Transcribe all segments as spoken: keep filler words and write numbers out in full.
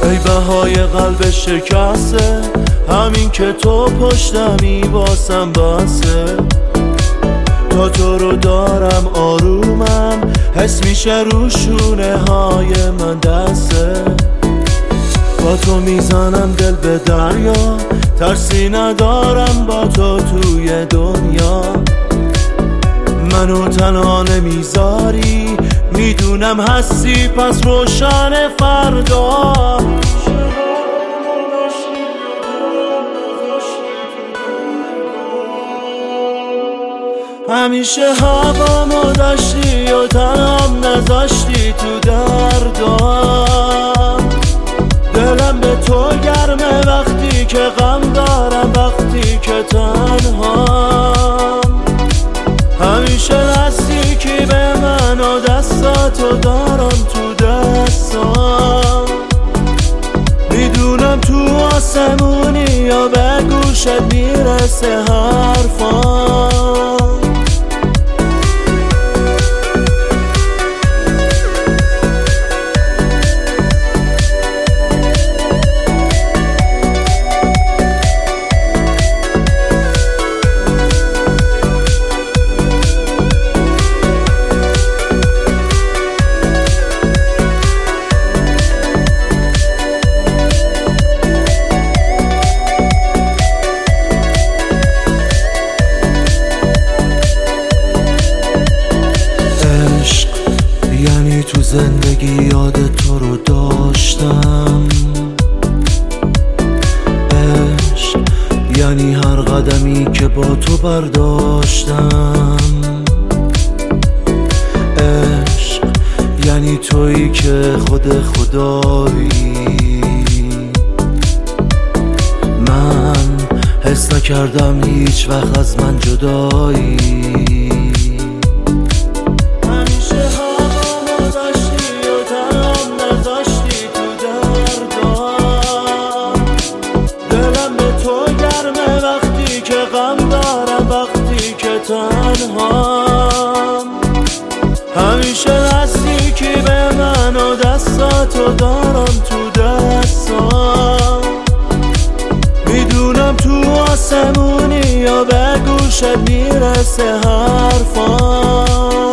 ای بهای قلب شکسته، همین که تو پشتمی باسم بسه. تا تو رو دارم آرومم، حس میشه رو شونه های من دسته. با تو میزنم دل به دریا، ترسی ندارم با تو توی دنیا. منو تنها نمیذاری، میدونم هستی پس روشن فردا. همیشه هوامو داشتی و تنم نذاشتی تو دردام. دلم به تو گرمه وقتی که غم دارم، وقتی که تنهام. همیشه نزدیکی به من و دستاتو دارم تو دستام. میدونم تو آسمونی یا به گوشت میرسه حرفام. یعنی تو زندگی یاد تو رو داشتم. عشق یعنی هر قدمی که با تو برداشتم. عشق یعنی تویی که خود خدایی. من حس نکردم هیچ وقت از من جدایی. تنهام همیشه نزدیکی به من و دستاتو دارم تو دستام. میدونم تو آسمونی یا به گوشت میرسه حرفام.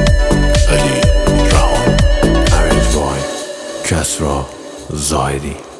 کسری زاهدی.